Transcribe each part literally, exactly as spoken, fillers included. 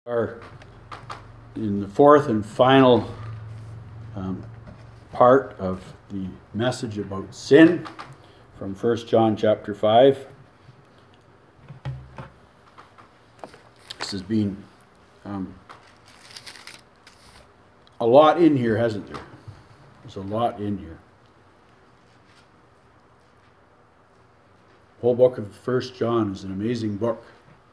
Are in the fourth and final um, part of the message about sin from First John chapter five. This has been um, a lot in here, hasn't there? There's a lot in here. The whole book of First John is an amazing book.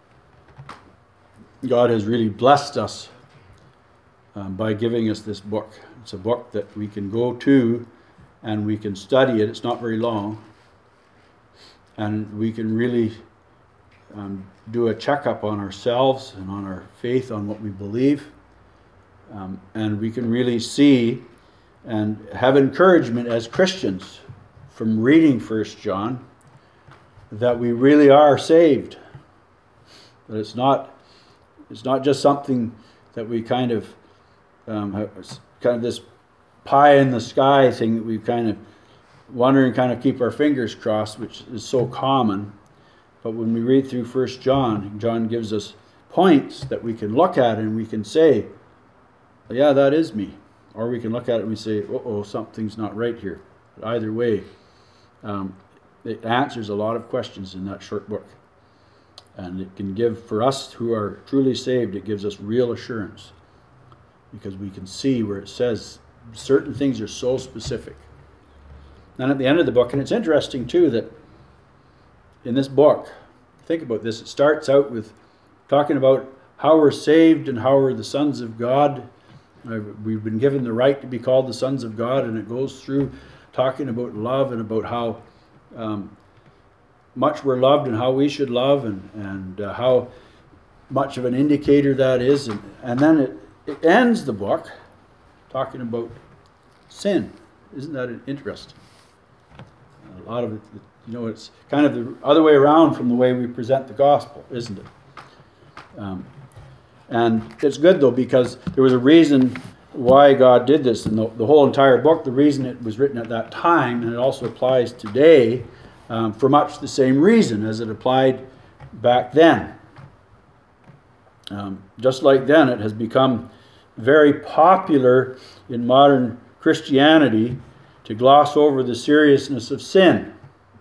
God has really blessed us um, by giving us this book. It's a book that we can go to and we can study it. It's not very long. And we can really um, do a checkup on ourselves and on our faith, on what we believe. Um, and we can really see and have encouragement as Christians from reading First John that we really are saved. That it's not It's not just something that we kind of, um, have, kind of this pie in the sky thing that we kind of wonder and kind of keep our fingers crossed, which is so common. But when we read through First John, John gives us points that we can look at and we can say, yeah, that is me. Or we can look at it and we say, uh-oh, something's not right here. But either way, um, it answers a lot of questions in that short book. And it can give, for us who are truly saved, it gives us real assurance. Because we can see where it says certain things are so specific. And at the end of the book, and it's interesting too that in this book, think about this, it starts out with talking about how we're saved and how we're the sons of God. We've been given the right to be called the sons of God, and it goes through talking about love and about how um, much we're loved and how we should love, and, and uh, how much of an indicator that is. And, and then it, it ends the book talking about sin. Isn't that interesting? A lot of it, you know, it's kind of the other way around from the way we present the gospel, isn't it? Um, and it's good, though, because there was a reason why God did this. And the, the whole entire book, the reason it was written at that time, and it also applies today, Um, for much the same reason as it applied back then. Um, just like then, it has become very popular in modern Christianity to gloss over the seriousness of sin.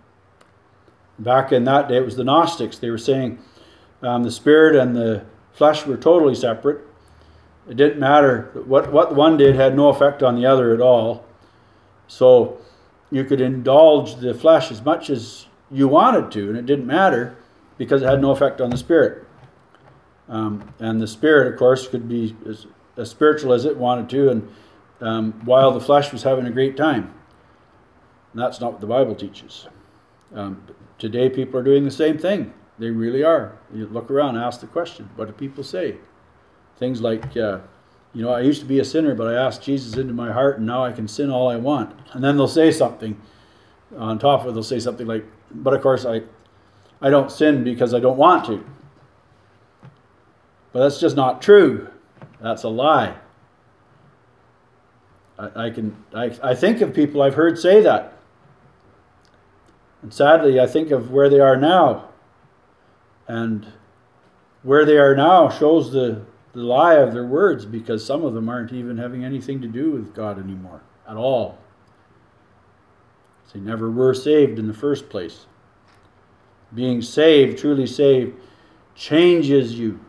Back in that day, it was the Gnostics. They were saying um, the spirit and the flesh were totally separate. It didn't matter. What, what one did had no effect on the other at all. So you could indulge the flesh as much as you wanted to, and it didn't matter because it had no effect on the spirit. Um, and the spirit, of course, could be as, as spiritual as it wanted to, and um, while the flesh was having a great time. And that's not what the Bible teaches. Um, today, people are doing the same thing. They really are. You look around and ask the question, what do people say? Things like, uh, you know, I used to be a sinner, but I asked Jesus into my heart, and now I can sin all I want. And then they'll say something on top of it. They'll say something like, but of course I, I don't sin because I don't want to. But that's just not true. That's a lie. I, I can I, I think of people I've heard say that. And sadly, I think of where they are now. And where they are now shows the the lie of their words, because some of them aren't even having anything to do with God anymore at all. They never were saved in the first place. Being saved, truly saved, changes you.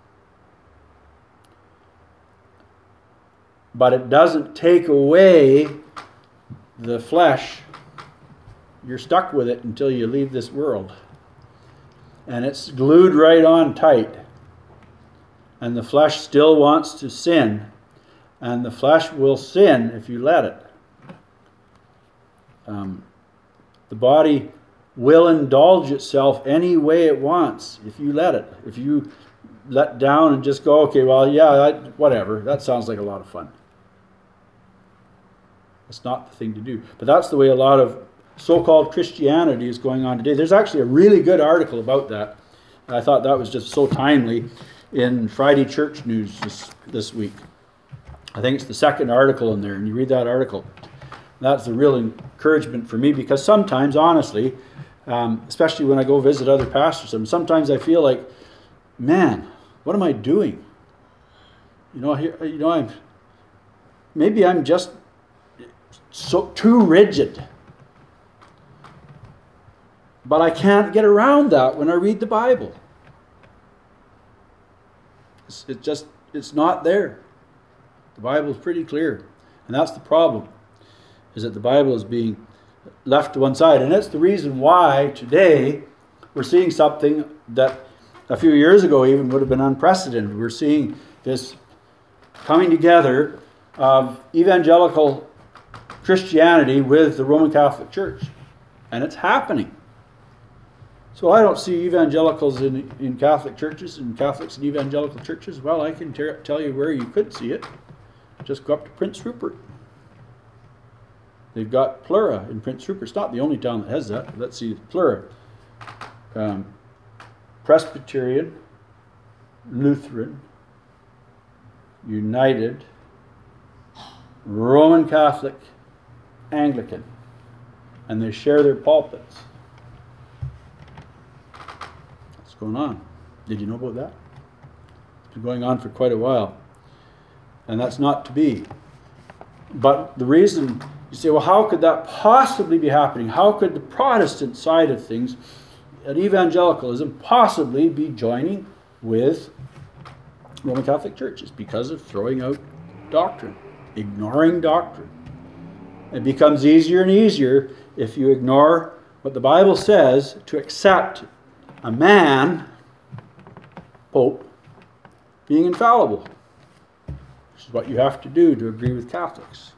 But it doesn't take away the flesh. You're stuck with it until you leave this world. And it's glued right on tight. And the flesh still wants to sin. And the flesh will sin if you let it. Um, the body will indulge itself any way it wants if you let it. If you let down and just go, okay, well, yeah, that, whatever. That sounds like a lot of fun. That's not the thing to do. But that's the way a lot of so-called Christianity is going on today. There's actually a really good article about that. I thought that was just so timely in Friday Church News this, this week. I think it's the second article in there, and you read that article. That's a real encouragement for me, because sometimes, honestly, um, especially when I go visit other pastors, sometimes I feel like, man, what am I doing? You know, here, you know, I'm maybe I'm just so too rigid. But I can't get around that when I read the Bible. It's, it just, it's not there. The Bible is pretty clear. And that's the problem, is that the Bible is being left to one side. And that's the reason why today we're seeing something that a few years ago even would have been unprecedented. We're seeing this coming together of evangelical Christianity with the Roman Catholic Church. And it's happening. So I don't see evangelicals in, in Catholic churches and Catholics in evangelical churches. Well, I can ter- tell you where you could see it. Just go up to Prince Rupert. They've got Plura in Prince Rupert. It's not the only town that has that. Let's see, Plura. Um, Presbyterian, Lutheran, United, Roman Catholic, Anglican. And they share their pulpits. What's going on? Did you know about that? It's been going on for quite a while. And that's not to be. But the reason, you say, well, how could that possibly be happening? How could the Protestant side of things, at evangelicalism, possibly be joining with Roman Catholic churches? Because of throwing out doctrine, ignoring doctrine. It becomes easier and easier if you ignore what the Bible says to accept a man, Pope, being infallible. Which is what you have to do to agree with Catholics.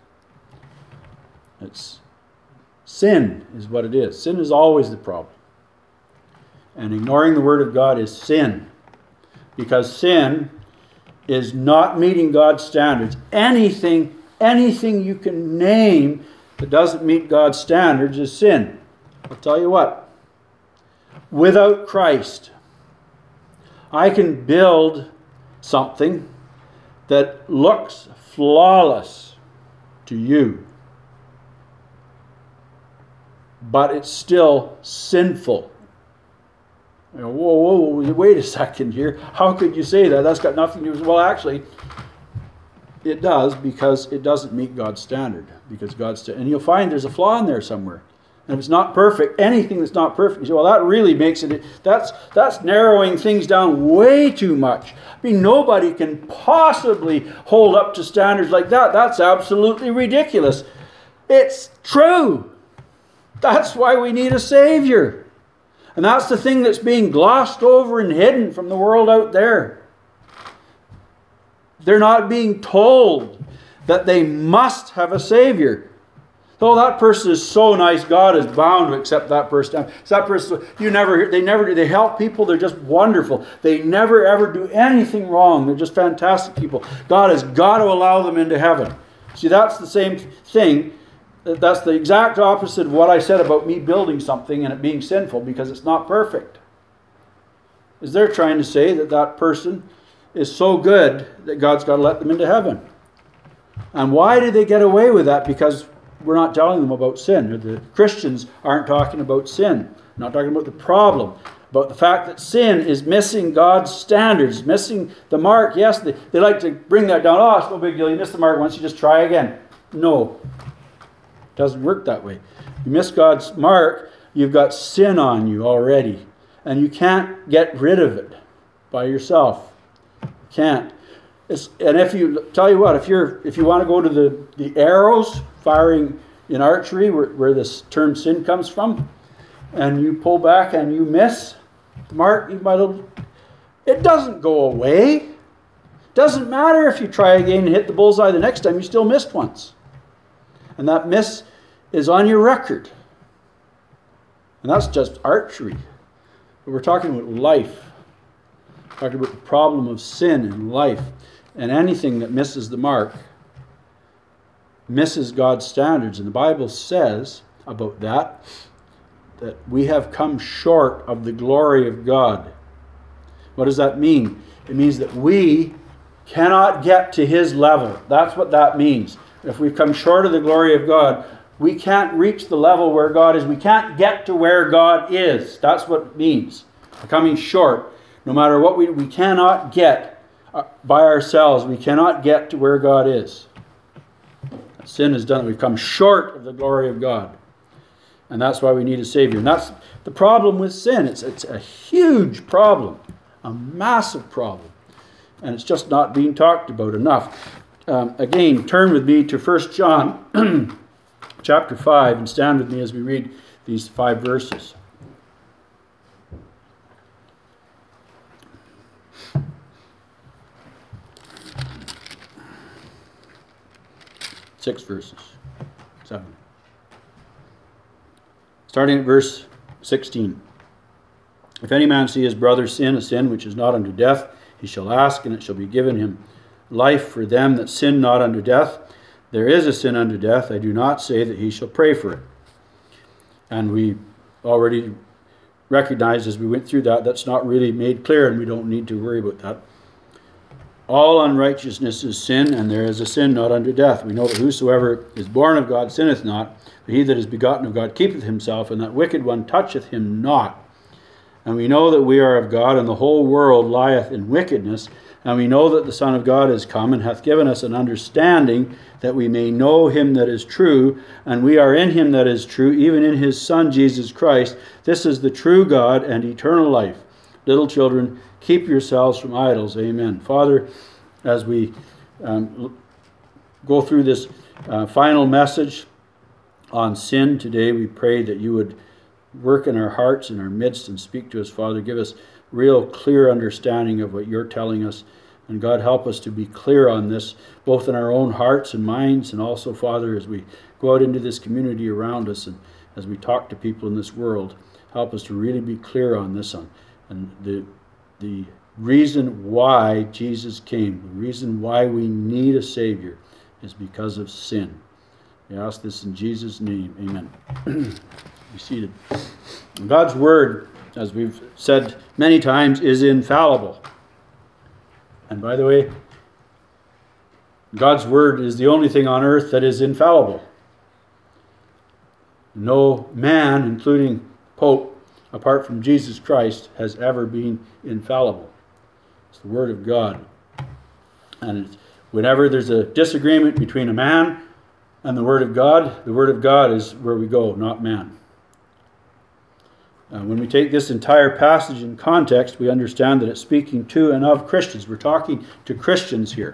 It's sin is what it is. Sin is always the problem. And ignoring the Word of God is sin. Because sin is not meeting God's standards. Anything, anything you can name that doesn't meet God's standards is sin. I'll tell you what. Without Christ, I can build something that looks flawless to you, but it's still sinful. You know, whoa, whoa, wait a second here. How could you say that? That's got nothing to do with... Well, actually, it does, because it doesn't meet God's standard. Because God's st- and you'll find there's a flaw in there somewhere. And if it's not perfect, anything that's not perfect, you say, well, that really makes it... That's, that's narrowing things down way too much. I mean, nobody can possibly hold up to standards like that. That's absolutely ridiculous. It's true. That's why we need a Savior. And that's the thing that's being glossed over and hidden from the world out there. They're not being told that they must have a Savior. Oh, that person is so nice, God is bound to accept that person. So that person, you never, they never do. They help people. They're just wonderful. They never ever do anything wrong. They're just fantastic people. God has got to allow them into heaven. See, that's the same thing. That's the exact opposite of what I said about me building something and it being sinful because it's not perfect. Is they're trying to say that that person is so good that God's got to let them into heaven. And why do they get away with that? Because we're not telling them about sin. The Christians aren't talking about sin. Not talking about the problem. About the fact that sin is missing God's standards, missing the mark. Yes, they, they like to bring that down. Oh, it's no big deal. You missed the mark once, you just try again. No. It doesn't work that way. You miss God's mark, you've got sin on you already. And you can't get rid of it by yourself. You can't. It's, and if you, tell you what, if you're if you want to go to the, the arrows firing in archery, where, where this term sin comes from, and you pull back and you miss the mark, you might have, it doesn't go away. Doesn't matter if you try again and hit the bullseye the next time, you still missed once. And that miss is on your record. And that's just archery. But we're talking about life. We're talking about the problem of sin in life. And anything that misses the mark misses God's standards. And the Bible says about that, that we have come short of the glory of God. What does that mean? It means that we cannot get to His level. That's what that means. If we've come short of the glory of God, we can't reach the level where God is. We can't get to where God is. That's what it means. We're coming short. No matter what we we cannot get by ourselves, we cannot get to where God is. Sin has done it. We've come short of the glory of God. And that's why we need a Savior. And that's the problem with sin. It's, it's a huge problem, a massive problem. And it's just not being talked about enough. Um, again, turn with me to First John chapter five and stand with me as we read these five verses. Six verses. Seven. Starting at verse sixteen. If any man see his brother sin, a sin which is not unto death, he shall ask, and it shall be given him. Life for them that sin not unto death. There is a sin unto death. I do not say that he shall pray for it. And we already recognized as we went through that, that's not really made clear, and we don't need to worry about that. All unrighteousness is sin, and there is a sin not unto death. We know that whosoever is born of God sinneth not, but he that is begotten of God keepeth himself, and that wicked one toucheth him not. And we know that we are of God, and the whole world lieth in wickedness. And we know that the Son of God is come, and hath given us an understanding, that we may know him that is true. And we are in him that is true, even in his Son Jesus Christ. This is the true God and eternal life. Little children, keep yourselves from idols. Amen. Father, as we um, go through this uh, final message on sin today, we pray that you would work in our hearts, in our midst, and speak to us, Father. Give us real clear understanding of what you're telling us. And God, help us to be clear on this, both in our own hearts and minds, and also, Father, as we go out into this community around us and as we talk to people in this world, help us to really be clear on this. On, and the the reason why Jesus came, the reason why we need a Savior, is because of sin. We ask this in Jesus' name. Amen. Be seated. God's Word, as we've said many times, is infallible. And by the way, God's Word is the only thing on earth that is infallible. No man, including Pope, apart from Jesus Christ, has ever been infallible. It's the Word of God. And it's, whenever there's a disagreement between a man and the Word of God, the Word of God is where we go, not man. Uh, when we take this entire passage in context, we understand that it's speaking to and of Christians. We're talking to Christians here.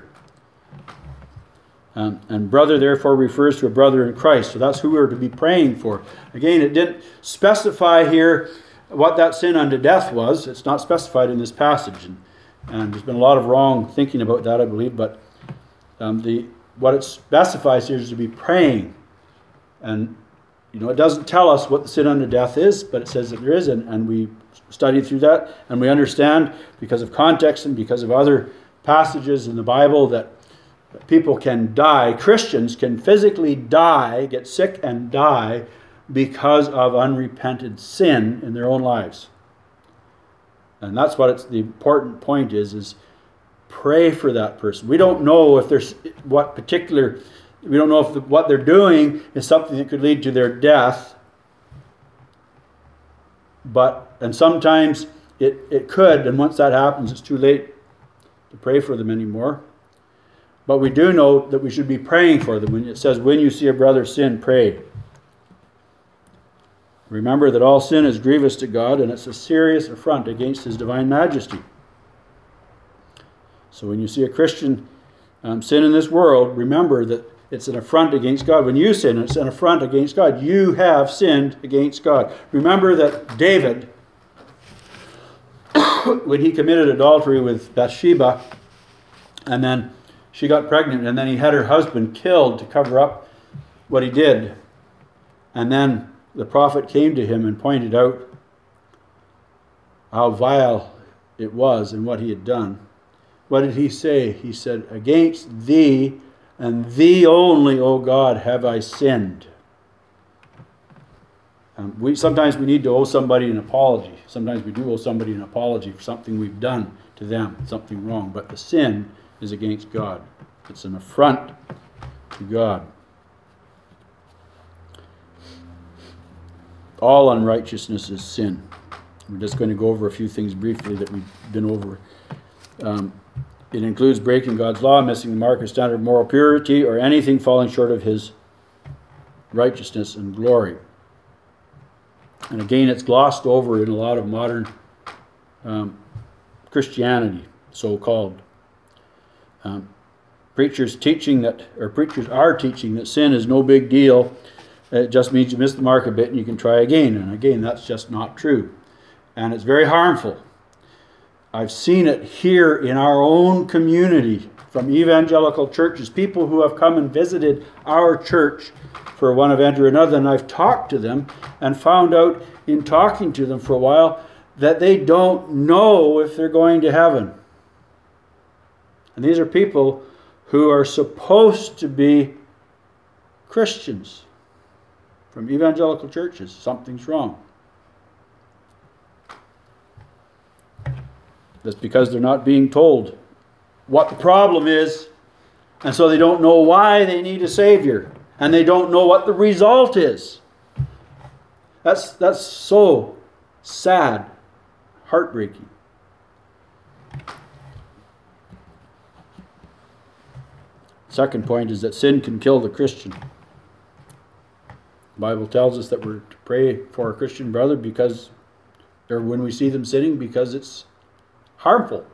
Um, and brother, therefore, refers to a brother in Christ. So that's who we're to be praying for. Again, it didn't specify here what that sin unto death was. It's not specified in this passage. And, and there's been a lot of wrong thinking about that, I believe. But um, the what it specifies here is to be praying. And You know, it doesn't tell us what the sin unto death is, but it says that there is, and, and we study through that, and we understand, because of context and because of other passages in the Bible, that people can die, Christians can physically die, get sick and die, because of unrepented sin in their own lives. And that's what it's, the important point is, is pray for that person. We don't know if there's what particular... We don't know if the, what they're doing is something that could lead to their death. But, and sometimes it, it could, and once that happens, it's too late to pray for them anymore. But we do know that we should be praying for them. When it says, when you see a brother sin, pray. Remember that all sin is grievous to God, and it's a serious affront against His divine majesty. So when you see a Christian um, sin in this world, remember that it's an affront against God. When you sin, it's an affront against God. You have sinned against God. Remember that David, when he committed adultery with Bathsheba, and then she got pregnant, and then he had her husband killed to cover up what he did. And then the prophet came to him and pointed out how vile it was and what he had done. What did he say? He said, against thee and thee only, O God, have I sinned. Um, we sometimes we need to owe somebody an apology. Sometimes we do owe somebody an apology for something we've done to them, something wrong. But the sin is against God. It's an affront to God. All unrighteousness is sin. We're just going to go over a few things briefly that we've been over. Um, It includes breaking God's law, missing the mark or standard of moral purity, or anything falling short of his righteousness and glory. And again, it's glossed over in a lot of modern um, Christianity, so-called. Um, preachers teaching that, or preachers are teaching that sin is no big deal. It just means you miss the mark a bit and you can try again. And again, that's just not true. And it's very harmful. I've seen it here in our own community from evangelical churches, people who have come and visited our church for one event or another, and I've talked to them and found out in talking to them for a while that they don't know if they're going to heaven. And these are people who are supposed to be Christians from evangelical churches. Something's wrong. That's because they're not being told what the problem is, and so they don't know why they need a Savior, and they don't know what the result is. That's, that's so sad, heartbreaking. Second point is that sin can kill the Christian. The Bible tells us that we're to pray for a Christian brother because, or when we see them sinning, because it's harmful.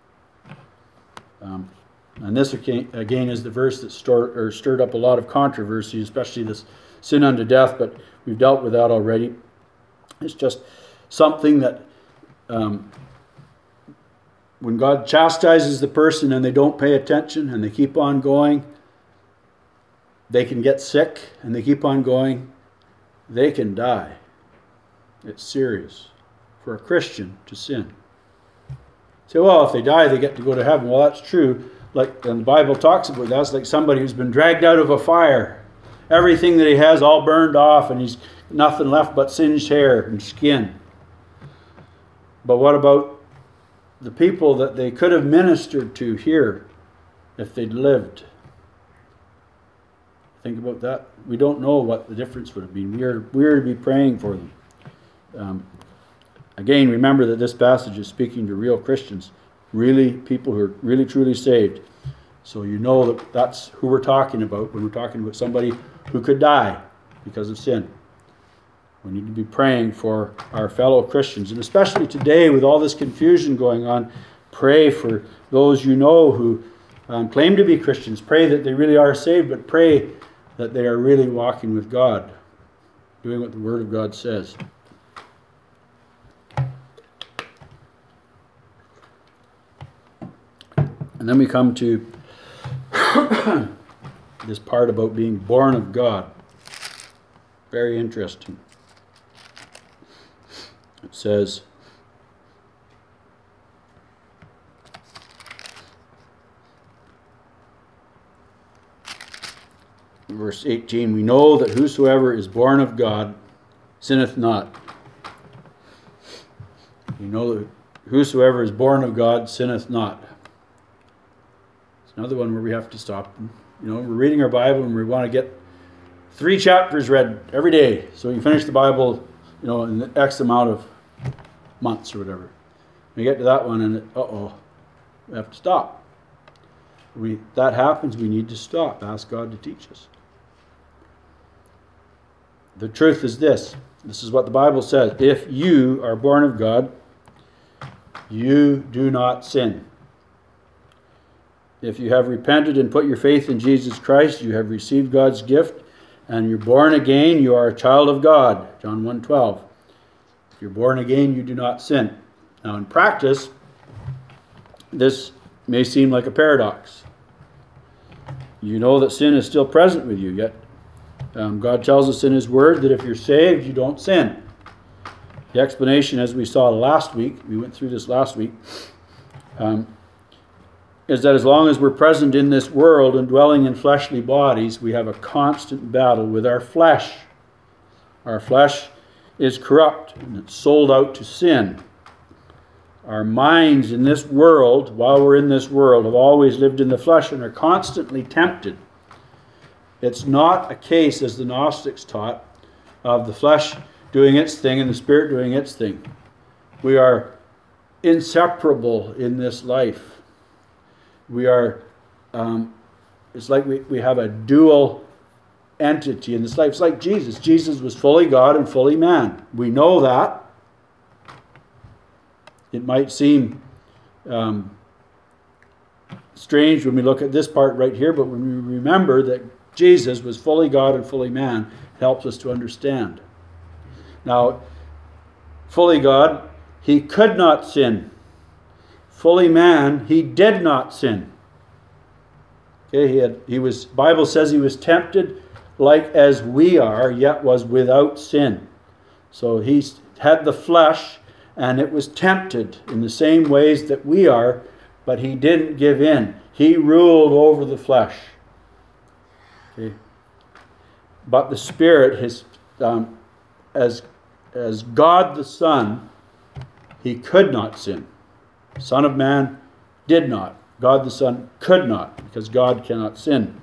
Um, and this again, again is the verse that stirred, or stirred up a lot of controversy, especially this sin unto death, but we've dealt with that already. It's just something that um, when God chastises the person and they don't pay attention and they keep on going, they can get sick, and they keep on going, they can die. It's serious for a Christian to sin. Say, well, if they die, they get to go to heaven. Well, that's true. Like, and the Bible talks about that. It's like somebody who's been dragged out of a fire. Everything that he has all burned off, and he's nothing left but singed hair and skin. But what about the people that they could have ministered to here if they'd lived? Think about that. We don't know what the difference would have been. We are, we are to be praying for them. Um, Again, remember that this passage is speaking to real Christians, really people who are really truly saved. So you know that that's who we're talking about when we're talking about somebody who could die because of sin. We need to be praying for our fellow Christians, and especially today with all this confusion going on, pray for those you know who um, claim to be Christians. Pray that they really are saved, but pray that they are really walking with God, doing what the Word of God says. And then we come to this part about being born of God. Very interesting. It says, verse eighteen, we know that whosoever is born of God sinneth not. We know that whosoever is born of God sinneth not. Another one where we have to stop. You know, we're reading our Bible and we want to get three chapters read every day so we can finish the Bible, you know, in X amount of months or whatever. We get to that one and uh-oh, we have to stop. We that happens, we need to stop. Ask God to teach us. The truth is this. This is what the Bible says. If you are born of God, you do not sin. If you have repented and put your faith in Jesus Christ, you have received God's gift, and you're born again, you are a child of God. John one twelve. If you're born again, you do not sin. Now in practice, this may seem like a paradox. You know that sin is still present with you, yet um, God tells us in His Word that if you're saved, you don't sin. The explanation, as we saw last week, we went through this last week, um, is that as long as we're present in this world and dwelling in fleshly bodies, we have a constant battle with our flesh. Our flesh is corrupt and it's sold out to sin. Our minds in this world, while we're in this world, have always lived in the flesh and are constantly tempted. It's not a case, as the Gnostics taught, of the flesh doing its thing and the spirit doing its thing. We are inseparable in this life. We are, um, it's like we, we have a dual entity in this life. It's like Jesus. Jesus was fully God and fully man. We know that. It might seem um, strange when we look at this part right here, but when we remember that Jesus was fully God and fully man, it helps us to understand. Now, fully God, he could not sin. Fully man, he did not sin. Okay, he had he was Bible says he was tempted like as we are, yet was without sin. So he had the flesh, and it was tempted in the same ways that we are, but he didn't give in. He ruled over the flesh. Okay. But the Spirit, his um, as as God the Son, he could not sin. Son of Man did not. God the Son could not, because God cannot sin.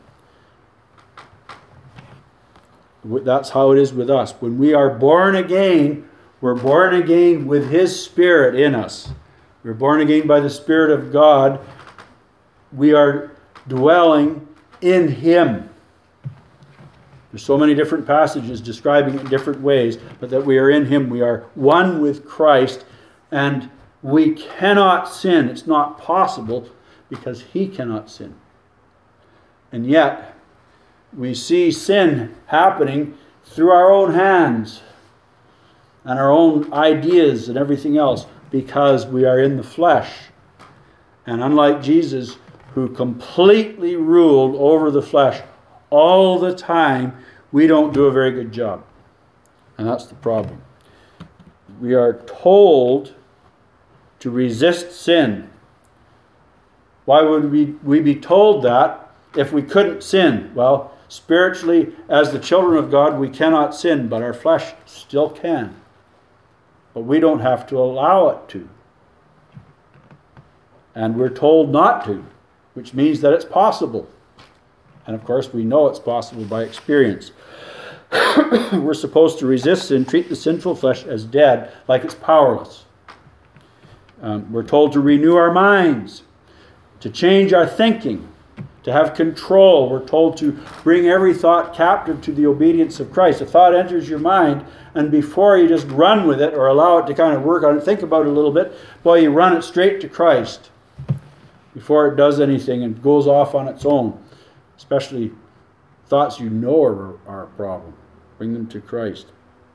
That's how it is with us. When we are born again, we're born again with his Spirit in us. We're born again by the Spirit of God. We are dwelling in him. There's so many different passages describing it in different ways, but that we are in him. We are one with Christ, and we cannot sin. It's not possible because he cannot sin. And yet, we see sin happening through our own hands and our own ideas and everything else because we are in the flesh. And unlike Jesus, who completely ruled over the flesh all the time, we don't do a very good job. And that's the problem. We are told to resist sin. Why would we, we be told that if we couldn't sin? Well, spiritually, as the children of God, we cannot sin, but our flesh still can. But we don't have to allow it to. And we're told not to, which means that it's possible. And of course, we know it's possible by experience. We're supposed to resist sin, treat the sinful flesh as dead, like it's powerless. Um, we're told to renew our minds, to change our thinking, to have control. We're told to bring every thought captive to the obedience of Christ. A thought enters your mind, and before you just run with it or allow it to kind of work on it, think about it a little bit, boy, you run it straight to Christ before it does anything and goes off on its own. Especially thoughts you know are, are a problem. Bring them to Christ.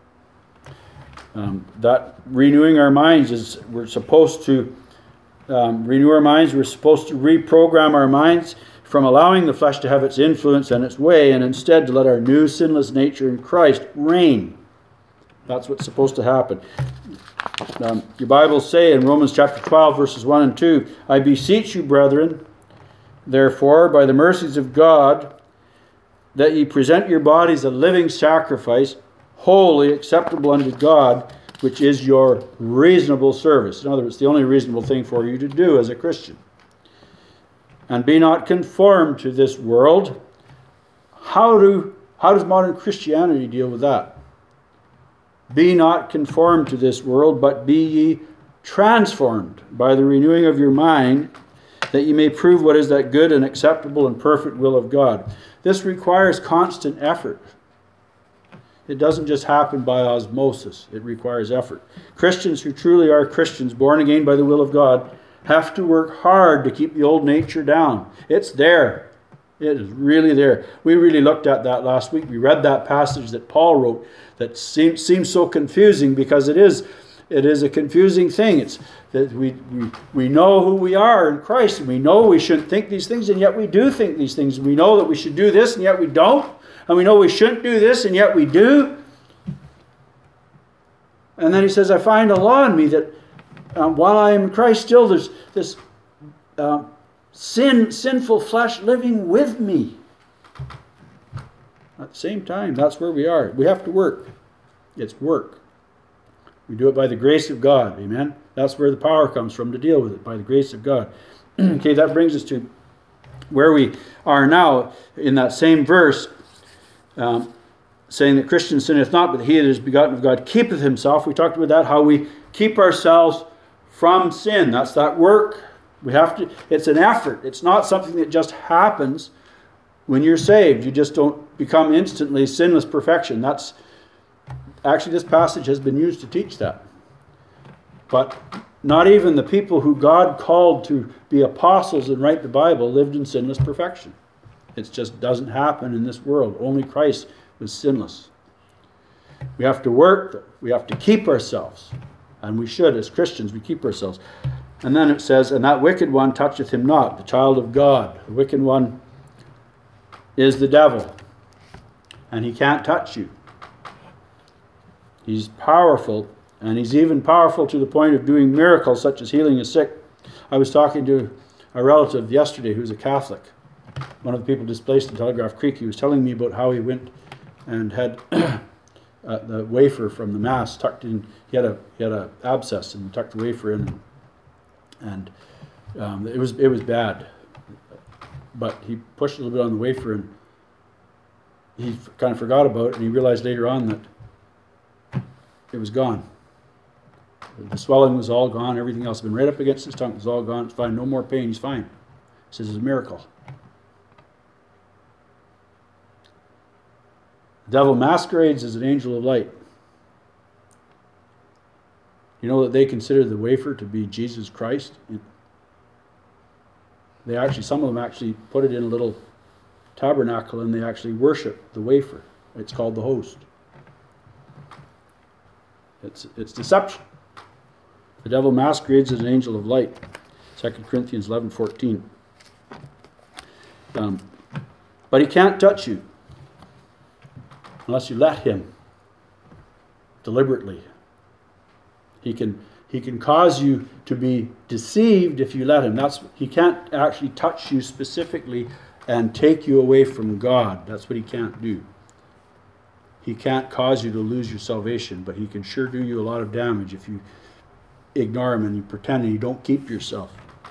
Um, that renewing our minds is, we're supposed to um, renew our minds. We're supposed to reprogram our minds from allowing the flesh to have its influence and its way, and instead to let our new sinless nature in Christ reign. That's what's supposed to happen. Um, your Bibles say in Romans chapter twelve, verses one and two, I beseech you, brethren, therefore, by the mercies of God, that ye present your bodies a living sacrifice, holy, acceptable unto God, which is your reasonable service. In other words, the only reasonable thing for you to do as a Christian. And be not conformed to this world. How do how does modern Christianity deal with that? Be not conformed to this world, but be ye transformed by the renewing of your mind, that ye may prove what is that good and acceptable and perfect will of God. This requires constant effort. It doesn't just happen by osmosis. It requires effort. Christians who truly are Christians, born again by the will of God, have to work hard to keep the old nature down. It's there. It is really there. We really looked at that last week. We read that passage that Paul wrote that seems, seems so confusing because it is it is a confusing thing. It's that we, we, we know who we are in Christ, and we know we shouldn't think these things, and yet we do think these things. We know that we should do this, and yet we don't. And we know we shouldn't do this, and yet we do. And then he says, I find a law in me that um, while I am in Christ still, there's this um, sin, sinful flesh living with me. At the same time, that's where we are. We have to work. It's work. We do it by the grace of God. Amen? That's where the power comes from to deal with it, by the grace of God. Okay, that brings us to where we are now in that same verse. Um, saying that Christian sinneth not, but he that is begotten of God keepeth himself. We talked about that, how we keep ourselves from sin. That's that work. We have to, it's an effort. It's not something that just happens when you're saved. You just don't become instantly sinless perfection. That's, actually this passage has been used to teach that. But not even the people who God called to be apostles and write the Bible lived in sinless perfection. It just doesn't happen in this world. Only Christ was sinless. We have to work. We have to keep ourselves. And we should, as Christians, we keep ourselves. And then it says, and that wicked one toucheth him not, the child of God. The wicked one is the devil. And he can't touch you. He's powerful. And he's even powerful to the point of doing miracles such as healing the sick. I was talking to a relative yesterday who's a Catholic. One of the people displaced in Telegraph Creek. He was telling me about how he went and had uh, the wafer from the Mass tucked in. He had a he had a abscess and tucked the wafer in, and um, it was it was bad. But he pushed a little bit on the wafer and he kind of forgot about it, and he realized later on that it was gone. The swelling was all gone. Everything else had been right up against his tongue. It was all gone. It's fine. No more pain. He's fine. He says it's a miracle. The devil masquerades as an angel of light. You know that they consider the wafer to be Jesus Christ? They actually, some of them actually put it in a little tabernacle and they actually worship the wafer. It's called the host. It's, it's deception. The devil masquerades as an angel of light. Second Corinthians eleven fourteen. Um, but he can't touch you unless you let him deliberately. He can he can cause you to be deceived if you let him. That's he can't actually touch you specifically and take you away from God. That's what he can't do. He can't cause you to lose your salvation, but he can sure do you a lot of damage if you ignore him and you pretend and you don't keep yourself.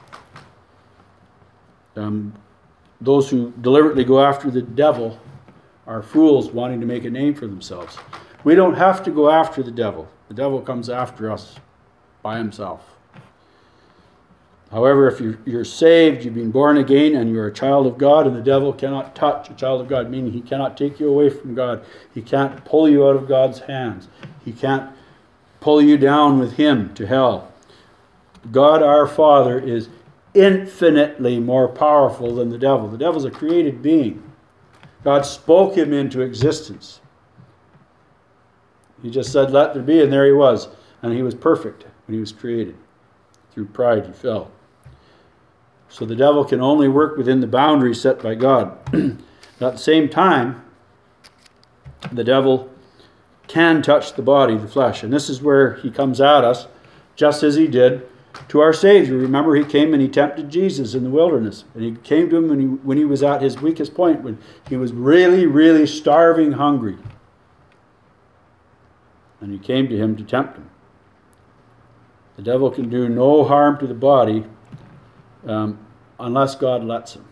Um, those who deliberately go after the devil are fools wanting to make a name for themselves. We don't have to go after the devil. The devil comes after us by himself. However, if you're, you're saved, you've been born again, and you're a child of God, and the devil cannot touch a child of God, meaning he cannot take you away from God. He can't pull you out of God's hands. He can't pull you down with him to hell. God our Father is infinitely more powerful than the devil. The devil's a created being. God spoke him into existence. He just said, let there be, and there he was. And he was perfect when he was created. Through pride, he fell. So the devil can only work within the boundaries set by God. At the same time, the devil can touch the body, the flesh. And this is where he comes at us, just as he did to our Savior. Remember, he came and he tempted Jesus in the wilderness. And he came to him when he, when he was at his weakest point, when he was really, really starving hungry. And he came to him to tempt him. The devil can do no harm to the body um, unless God lets him.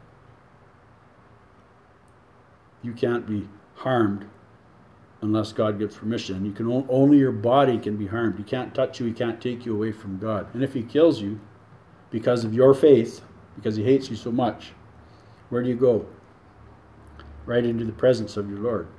You can't be harmed unless God gives permission. You can only your body can be harmed. He can't touch you. He can't take you away from God. And if he kills you because of your faith, because he hates you so much, where do you go? Right into the presence of your Lord.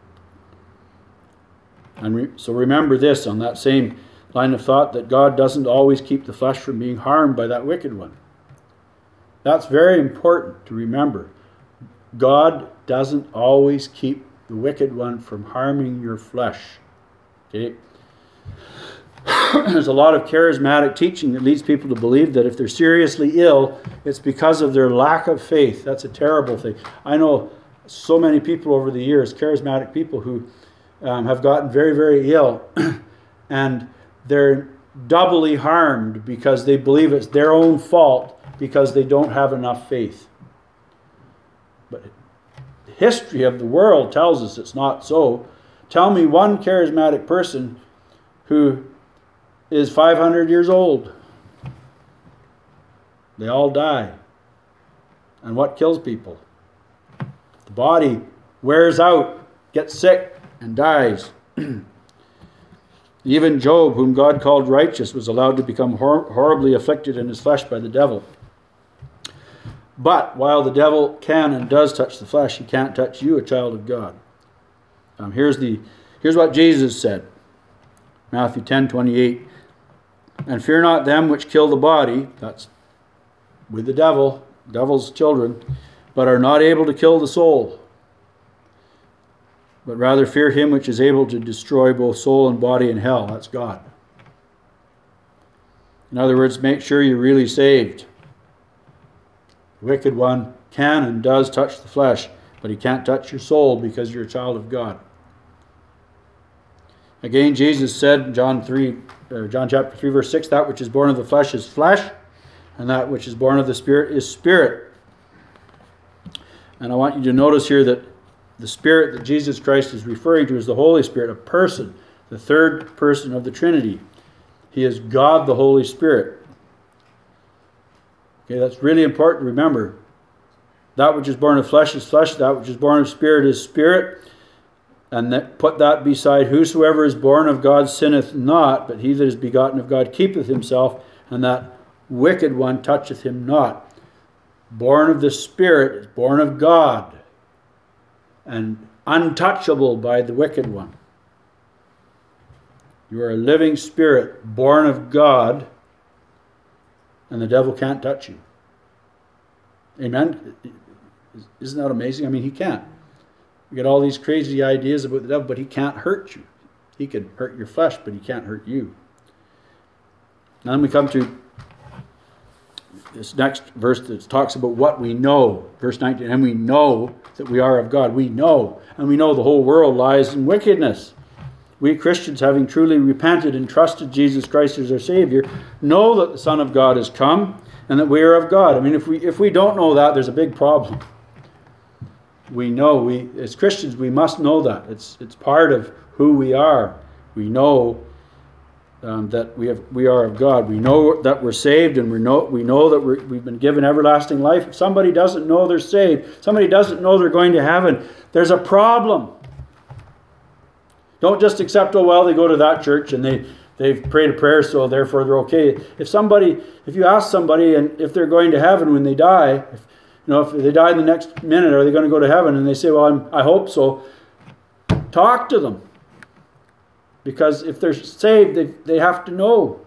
And re- so remember this on that same line of thought, that God doesn't always keep the flesh from being harmed by that wicked one. That's very important to remember. God doesn't always keep the wicked one from harming your flesh. Okay? There's a lot of charismatic teaching that leads people to believe that if they're seriously ill, it's because of their lack of faith. That's a terrible thing. I know so many people over the years, charismatic people who um, have gotten very, very ill, and they're doubly harmed because they believe it's their own fault because they don't have enough faith. But the history of the world tells us it's not so. Tell me one charismatic person who is five hundred years old. They all die. And what kills people? The body wears out, gets sick, and dies. Even Job, whom God called righteous, was allowed to become hor- horribly afflicted in his flesh by the devil. But while the devil can and does touch the flesh, he can't touch you, a child of God. Um, here's the here's what Jesus said. Matthew ten twenty-eight. And fear not them which kill the body, that's with the devil, devil's children, but are not able to kill the soul. But rather fear him which is able to destroy both soul and body in hell. That's God. In other words, make sure you're really saved. The wicked one can and does touch the flesh, but he can't touch your soul because you're a child of God. Again, Jesus said in John three, or John chapter three, verse six, that which is born of the flesh is flesh, and that which is born of the Spirit is spirit. And I want you to notice here that the Spirit that Jesus Christ is referring to is the Holy Spirit, a person, the third person of the Trinity. He is God the Holy Spirit. Okay, that's really important to remember. That which is born of flesh is flesh, that which is born of spirit is spirit. And that, put that beside, whosoever is born of God sinneth not, but he that is begotten of God keepeth himself, and that wicked one toucheth him not. Born of the Spirit is born of God, and untouchable by the wicked one. You are a living spirit, born of God, and the devil can't touch you. Amen? Isn't that amazing? I mean, he can't. You get all these crazy ideas about the devil, but he can't hurt you. He can hurt your flesh, but he can't hurt you. Now then we come to this next verse that talks about what we know. Verse nineteen, and we know that we are of God. We know. And we know the whole world lies in wickedness. We Christians, having truly repented and trusted Jesus Christ as our Savior, know that the Son of God has come and that we are of God. I mean, if we if we don't know that, there's a big problem. We know, we as Christians, we must know that. It's it's part of who we are. We know um, that we have we are of God. We know that we're saved, and we know we know that we're, we've been given everlasting life. If somebody doesn't know they're saved, somebody doesn't know they're going to heaven, there's a problem. Don't just accept, oh well, they go to that church and they they've prayed a prayer, so therefore they're okay. If somebody, if you ask somebody, and if they're going to heaven when they die, if, you know, if they die in the next minute, are they going to go to heaven? And they say, well, I'm, I hope so. Talk to them. Because if they're saved, they, they have to know.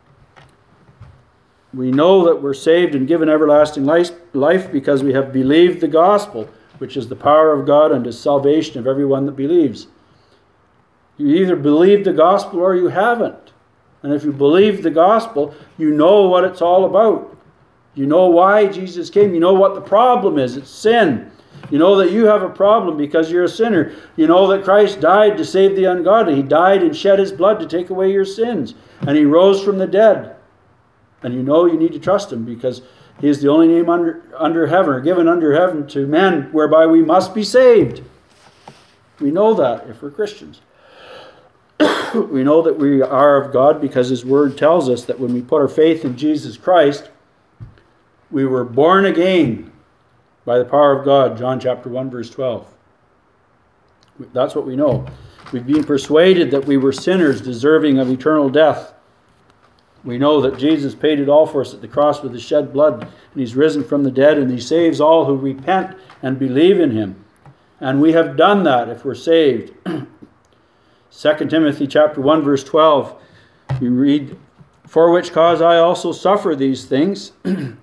We know that we're saved and given everlasting life, life because we have believed the gospel, which is the power of God unto salvation of everyone that believes. You either believe the gospel or you haven't. And if you believe the gospel, you know what it's all about. You know why Jesus came. You know what the problem is. It's sin. You know that you have a problem because you're a sinner. You know that Christ died to save the ungodly. He died and shed his blood to take away your sins. And he rose from the dead. And you know you need to trust him because he is the only name under, under heaven, or given under heaven to men, whereby we must be saved. We know that if we're Christians. We know that we are of God because his word tells us that when we put our faith in Jesus Christ, we were born again by the power of God. John chapter one, verse twelve. That's what we know. We've been persuaded that we were sinners deserving of eternal death. We know that Jesus paid it all for us at the cross with his shed blood, and he's risen from the dead, and he saves all who repent and believe in him. And we have done that if we're saved. Second Timothy chapter one, verse twelve, we read, for which cause I also suffer these things.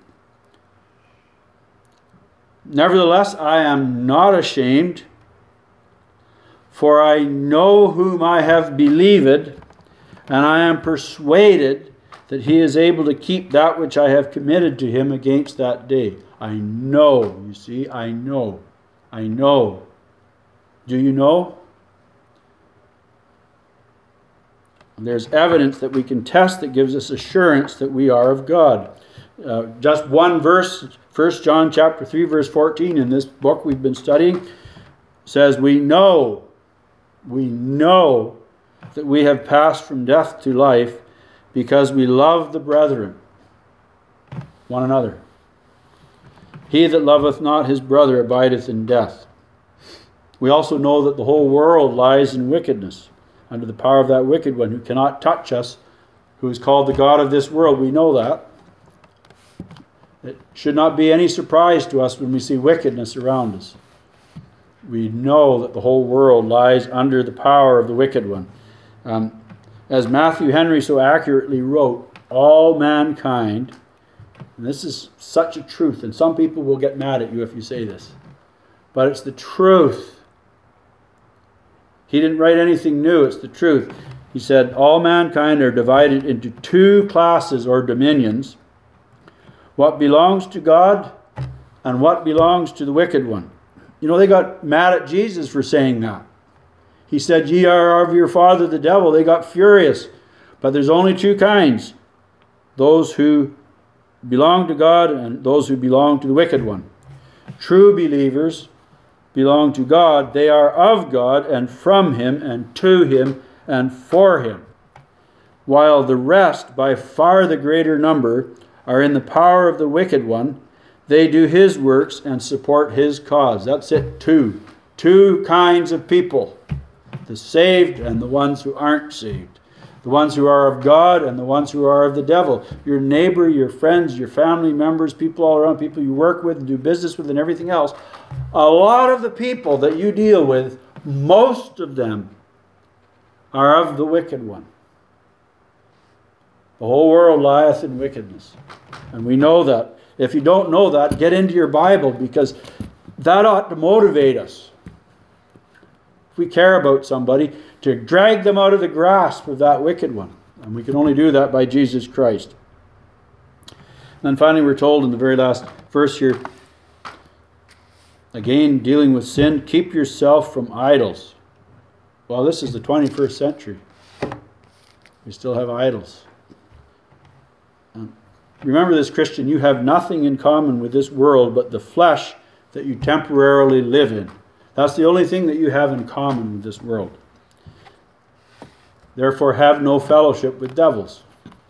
Nevertheless, I am not ashamed, for I know whom I have believed, and I am persuaded that he is able to keep that which I have committed to him against that day. I know, you see, I know, I know. Do you know? There's evidence that we can test that gives us assurance that we are of God. Uh, just one verse, First John chapter three, verse fourteen, in this book we've been studying, says, we know, we know that we have passed from death to life because we love the brethren, one another. He that loveth not his brother abideth in death. We also know that the whole world lies in wickedness. under the power of that wicked one who cannot touch us, who is called the God of this world. We know that. It should not be any surprise to us when we see wickedness around us. We know that the whole world lies under the power of the wicked one. Um, as Matthew Henry so accurately wrote, all mankind, and this is such a truth, and some people will get mad at you if you say this, but it's the truth. He didn't write anything new, it's the truth. He said, all mankind are divided into two classes or dominions, what belongs to God and what belongs to the wicked one. You know, they got mad at Jesus for saying that. He said, ye are of your father the devil. They got furious. But there's only two kinds. Those who belong to God and those who belong to the wicked one. True believers belong to God. They are of God and from Him and to Him and for Him. While the rest, by far the greater number, are in the power of the wicked one, they do his works and support his cause. That's it, two. Two kinds of people. The saved and the ones who aren't saved. The ones who are of God and the ones who are of the devil. Your neighbor, your friends, your family members, people all around, people you work with and do business with and everything else. A lot of the people that you deal with, most of them are of the wicked one. The whole world lieth in wickedness. And we know that. If you don't know that, get into your Bible, because that ought to motivate us. If we care about somebody, to drag them out of the grasp of that wicked one. And we can only do that by Jesus Christ. And then finally we're told in the very last verse here, again dealing with sin, keep yourself from idols. Well, this is the twenty-first century. We still have idols. Um, remember this, Christian, you have nothing in common with this world but the flesh that you temporarily live in. That's the only thing that you have in common with this world. Therefore, have no fellowship with devils.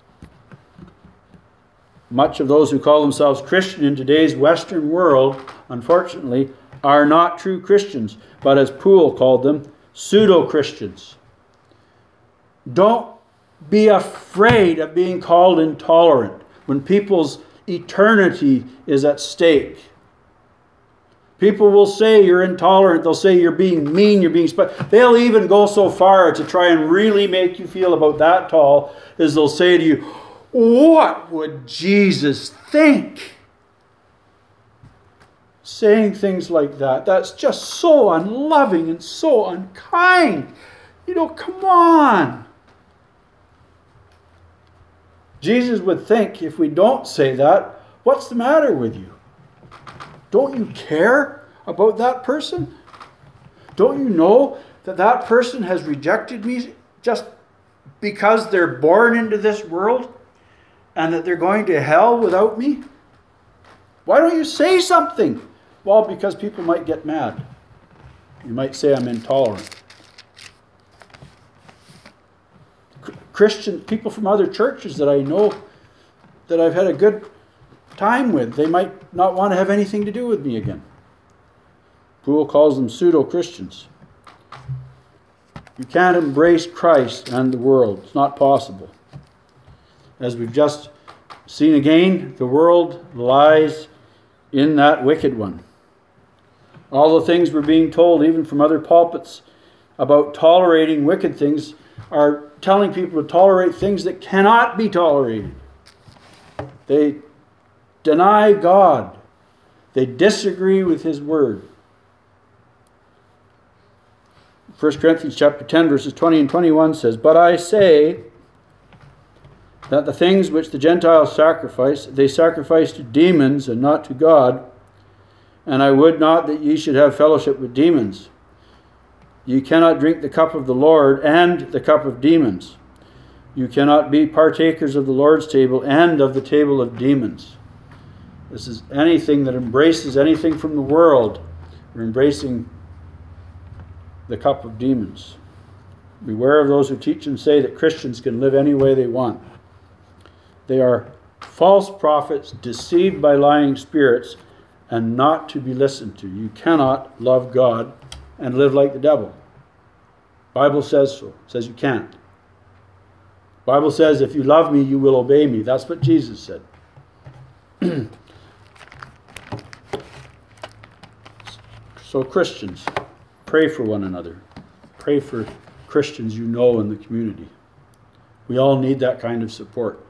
Much of those who call themselves Christian in today's Western world, unfortunately, are not true Christians, but as Poole called them, pseudo-Christians. Don't be afraid of being called intolerant when people's eternity is at stake. People will say you're intolerant. They'll say you're being mean, you're being... Sp- they'll even go so far to try and really make you feel about that tall as they'll say to you, what would Jesus think? Saying things like that, that's just so unloving and so unkind. You know, come on. Jesus would think, if we don't say that, what's the matter with you? Don't you care about that person? Don't you know that that person has rejected me just because they're born into this world and that they're going to hell without me? Why don't you say something? Well, because people might get mad. You might say I'm intolerant. Christian people from other churches that I know that I've had a good time with, they might not want to have anything to do with me again. Poole calls them pseudo-Christians. You can't embrace Christ and the world. It's not possible. As we've just seen again, the world lies in that wicked one. All the things we're being told, even from other pulpits, about tolerating wicked things, are telling people to tolerate things that cannot be tolerated. They deny God. They disagree with His Word. First Corinthians chapter ten, verses twenty and twenty-one says, but I say that the things which the Gentiles sacrifice, they sacrifice to demons and not to God. And I would not that ye should have fellowship with demons. You cannot drink the cup of the Lord and the cup of demons. You cannot be partakers of the Lord's table and of the table of demons. This is anything that embraces anything from the world. We're embracing the cup of demons. Beware of those who teach and say that Christians can live any way they want. They are false prophets deceived by lying spirits and not to be listened to. You cannot love God and live like the devil. Bible says so. It says you can't. Bible says, if you love me, you will obey me. That's what Jesus said. So Christians, pray for one another. Pray for Christians you know in the community. We all need that kind of support.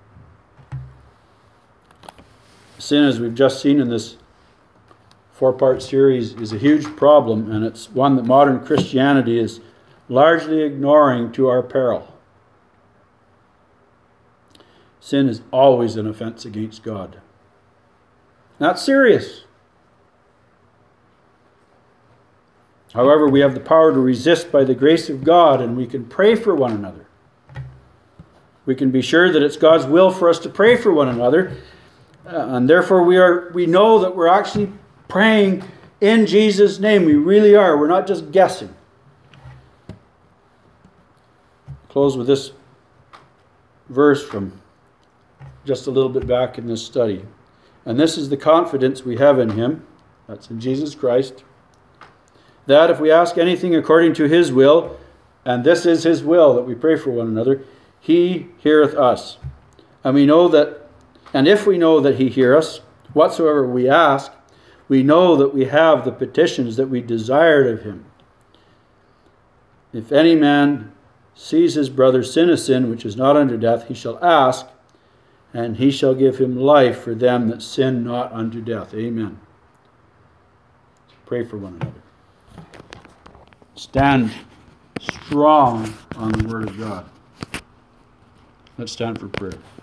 Sin, as we've just seen in this four-part series, is a huge problem, and it's one that modern Christianity is largely ignoring to our peril. Sin is always an offense against God. That's serious. However, we have the power to resist by the grace of God, and we can pray for one another. We can be sure that it's God's will for us to pray for one another, uh, and therefore we are we know that we're actually praying in Jesus' name. We really are. We're not just guessing. Close with this verse from just a little bit back in this study. And this is the confidence we have in him, that's in Jesus Christ, that if we ask anything according to his will, and this is his will, that we pray for one another, he heareth us. And we know that, and if we know that he hear us, whatsoever we ask, we know that we have the petitions that we desired of him. If any man sees his brother sin a sin which is not unto death, he shall ask, and he shall give him life for them that sin not unto death. Amen. Pray for one another. Stand strong on the word of God. Let's stand for prayer.